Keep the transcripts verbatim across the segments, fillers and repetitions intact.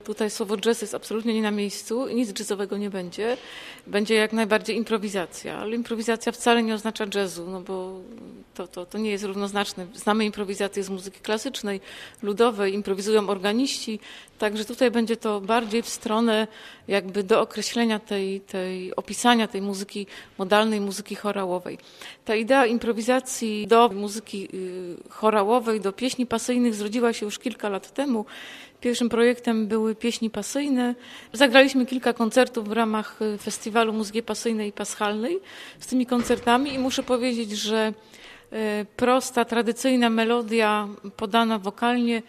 Tutaj słowo jazz jest absolutnie nie na miejscu i nic jazzowego nie będzie. Będzie jak najbardziej improwizacja, ale improwizacja wcale nie oznacza jazzu, no bo to, to, to nie jest równoznaczne. Znamy improwizację z muzyki klasycznej, ludowej, improwizują organiści, także tutaj będzie to bardziej w stronę jakby do określenia tej, tej opisania tej muzyki modalnej, muzyki chorałowej. Ta idea improwizacji do muzyki chorałowej, do pieśni pasyjnych zrodziła się już kilka lat temu. Pierwszym projektem były pieśni pasyjne. Zagraliśmy kilka koncertów w ramach Festiwalu Muzyki Pasyjnej i Paschalnej z tymi koncertami i muszę powiedzieć, że prosta, tradycyjna melodia podana wokalnie,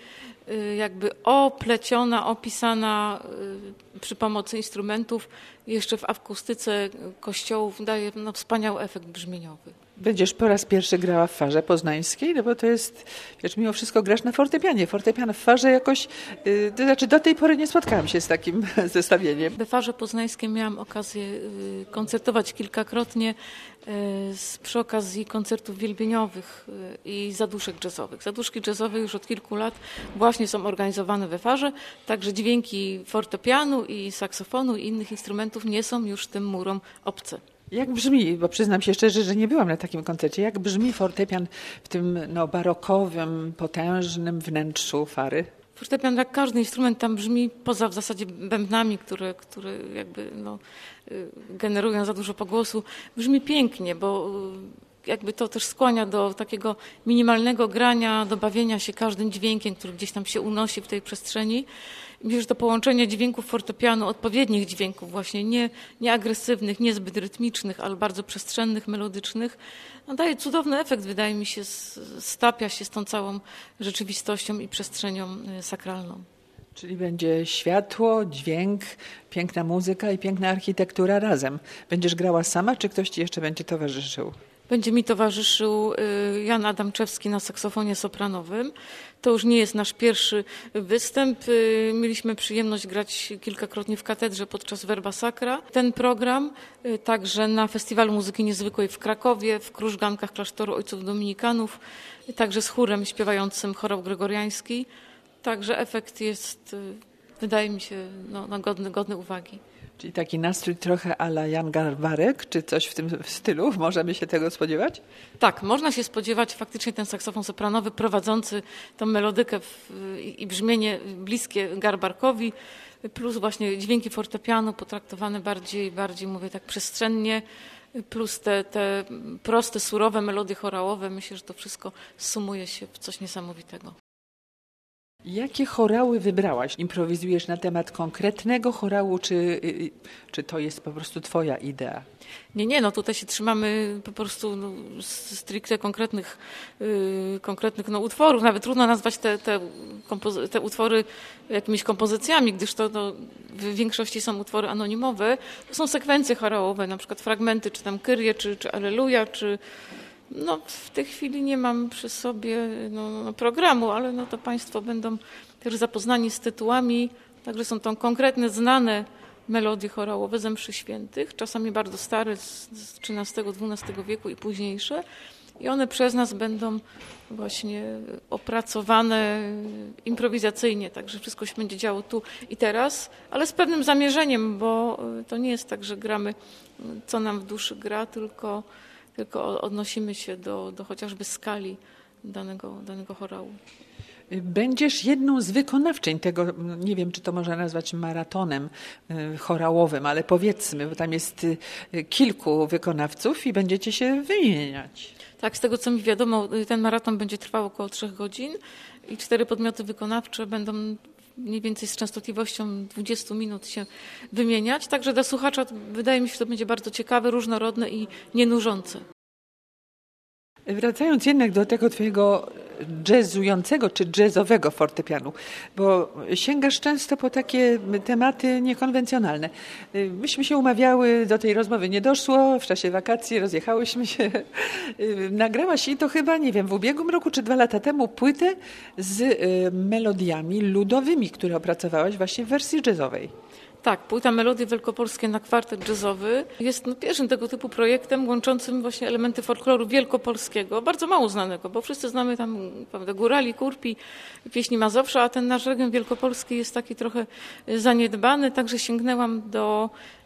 jakby opleciona, opisana przy pomocy instrumentów, jeszcze w akustyce kościołów daje no, wspaniały efekt brzmieniowy. Będziesz po raz pierwszy grała w farze poznańskiej, no bo to jest, wiesz, mimo wszystko grasz na fortepianie. Fortepian w farze jakoś, yy, to znaczy do tej pory nie spotkałam się z takim zestawieniem. We farze poznańskiej miałam okazję yy, koncertować kilkakrotnie yy, z, przy okazji koncertów wielbieniowych yy, i zaduszek jazzowych. Zaduszki jazzowe już od kilku lat właśnie są organizowane we farze, także dźwięki fortepianu i saksofonu i innych instrumentów nie są już tym murom obce. Jak brzmi, bo przyznam się szczerze, że nie byłam na takim koncercie, jak brzmi fortepian w tym no, barokowym, potężnym wnętrzu fary? Fortepian, jak każdy instrument, tam brzmi poza w zasadzie bębnami, które, które jakby no, generują za dużo pogłosu, brzmi pięknie, bo jakby to też skłania do takiego minimalnego grania, do bawienia się każdym dźwiękiem, który gdzieś tam się unosi w tej przestrzeni. Myślę, że to połączenie dźwięków fortepianu, odpowiednich dźwięków właśnie, nie, nie agresywnych, niezbyt rytmicznych, ale bardzo przestrzennych, melodycznych, no daje cudowny efekt, wydaje mi się, stapia się z tą całą rzeczywistością i przestrzenią sakralną. Czyli będzie światło, dźwięk, piękna muzyka i piękna architektura razem. Będziesz grała sama, czy ktoś ci jeszcze będzie towarzyszył? Będzie mi towarzyszył Jan Adamczewski na saksofonie sopranowym. To już nie jest nasz pierwszy występ. Mieliśmy przyjemność grać kilkakrotnie w katedrze podczas Verba Sacra. Ten program także na Festiwalu Muzyki Niezwykłej w Krakowie, w krużgankach klasztoru Ojców Dominikanów, także z chórem śpiewającym chorał gregoriański. Także efekt jest, wydaje mi się, no, no godny, godny uwagi. Czyli taki nastrój trochę a la Jan Garbarek, czy coś w tym stylu? Możemy się tego spodziewać? Tak, można się spodziewać. Faktycznie ten saksofon sopranowy prowadzący tą melodykę w, i, i brzmienie bliskie Garbarkowi, plus właśnie dźwięki fortepianu potraktowane bardziej, bardziej mówię tak przestrzennie, plus te, te proste, surowe melodie chorałowe. Myślę, że to wszystko sumuje się w coś niesamowitego. Jakie chorały wybrałaś? Improwizujesz na temat konkretnego chorału, czy, czy to jest po prostu twoja idea? Nie, nie, no tutaj się trzymamy po prostu no, stricte konkretnych, yy, konkretnych no, utworów. Nawet trudno nazwać te, te, kompozy- te utwory jakimiś kompozycjami, gdyż to no, w większości są utwory anonimowe. To są sekwencje chorałowe, na przykład fragmenty, czy tam Kyrie, czy, czy Alleluja, czy... No, w tej chwili nie mam przy sobie no, programu, ale no, to Państwo będą też zapoznani z tytułami. Także są to konkretne, znane melodie chorałowe ze mszy świętych, czasami bardzo stare, z trzynastego dwunastego wieku i późniejsze. I one przez nas będą właśnie opracowane improwizacyjnie, także wszystko się będzie działo tu i teraz, ale z pewnym zamierzeniem, bo to nie jest tak, że gramy co nam w duszy gra, tylko tylko odnosimy się do, do chociażby skali danego, danego chorału. Będziesz jedną z wykonawczyń tego, nie wiem, czy to można nazwać maratonem chorałowym, ale powiedzmy, bo tam jest kilku wykonawców i będziecie się wymieniać. Tak, z tego co mi wiadomo, ten maraton będzie trwał około trzech godzin i cztery podmioty wykonawcze będą mniej więcej z częstotliwością dwudziestu minut się wymieniać. Także dla słuchacza wydaje mi się, że to będzie bardzo ciekawe, różnorodne i nienużące. Wracając jednak do tego twojego jazzującego czy jazzowego fortepianu, bo sięgasz często po takie tematy niekonwencjonalne. Myśmy się umawiały, do tej rozmowy nie doszło, w czasie wakacji rozjechałyśmy się. Nagrałaś i to chyba, nie wiem, w ubiegłym roku czy dwa lata temu płytę z melodiami ludowymi, które opracowałaś właśnie w wersji jazzowej. Tak, płyta Melodie Wielkopolskie na kwartet jazzowy jest no, pierwszym tego typu projektem łączącym właśnie elementy folkloru wielkopolskiego, bardzo mało znanego, bo wszyscy znamy tam prawda, górali, kurpi, pieśni Mazowsza, a ten nasz region wielkopolski jest taki trochę zaniedbany, także sięgnęłam do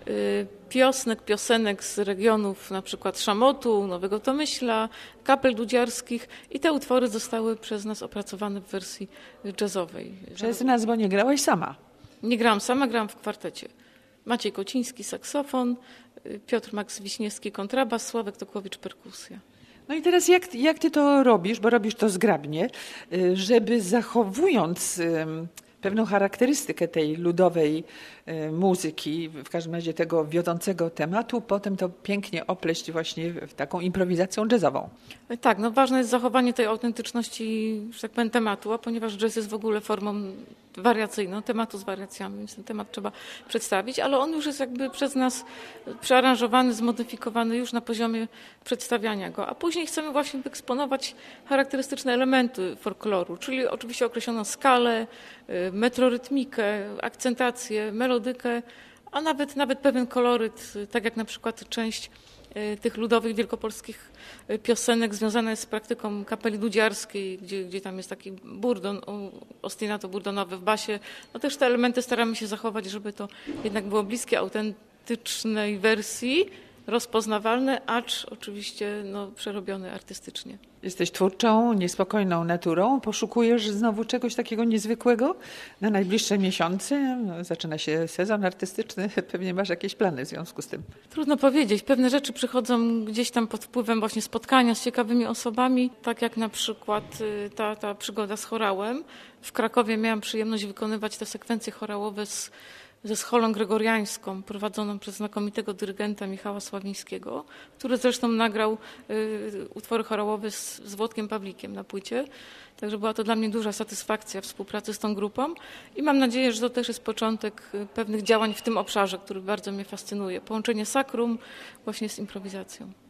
piosenek, piosenek z regionów na przykład Szamotu, Nowego Tomyśla, kapel dudziarskich i te utwory zostały przez nas opracowane w wersji jazzowej. Przez nas, bo nie grałaś sama. Nie grałam sama, grałam w kwartecie. Maciej Kociński, saksofon, Piotr Max Wiśniewski, kontrabas, Sławek Tokłowicz, perkusja. No i teraz jak, jak ty to robisz, bo robisz to zgrabnie, żeby zachowując pewną charakterystykę tej ludowej muzyki, w każdym razie tego wiodącego tematu, potem to pięknie opleść właśnie w taką improwizacją jazzową. Tak, no ważne jest zachowanie tej autentyczności, że tak powiem, tematu, a ponieważ jazz jest w ogóle formą wariacyjną, tematu z wariacjami, więc ten temat trzeba przedstawić, ale on już jest jakby przez nas przearanżowany, zmodyfikowany już na poziomie przedstawiania go, a później chcemy właśnie wyeksponować charakterystyczne elementy folkloru, czyli oczywiście określoną skalę, metrorytmikę, akcentację, melodykę, a nawet, nawet pewien koloryt, tak jak na przykład część tych ludowych wielkopolskich piosenek związana jest z praktyką kapeli dudziarskiej, gdzie, gdzie tam jest taki burdon, ostinato burdonowy w basie. No też te elementy staramy się zachować, żeby to jednak było bliskie autentycznej wersji, rozpoznawalne, acz oczywiście no, przerobione artystycznie. Jesteś twórczą, niespokojną naturą. Poszukujesz znowu czegoś takiego niezwykłego na najbliższe miesiące? Zaczyna się sezon artystyczny. Pewnie masz jakieś plany w związku z tym. Trudno powiedzieć. Pewne rzeczy przychodzą gdzieś tam pod wpływem właśnie spotkania z ciekawymi osobami, tak jak na przykład ta, ta przygoda z chorałem. W Krakowie miałam przyjemność wykonywać te sekwencje chorałowe z ze scholą gregoriańską prowadzoną przez znakomitego dyrygenta Michała Sławińskiego, który zresztą nagrał y, utwory chorałowe z, z Włodkiem Pawlikiem na płycie. Także była to dla mnie duża satysfakcja współpracy z tą grupą i mam nadzieję, że to też jest początek pewnych działań w tym obszarze, który bardzo mnie fascynuje. Połączenie sakrum właśnie z improwizacją.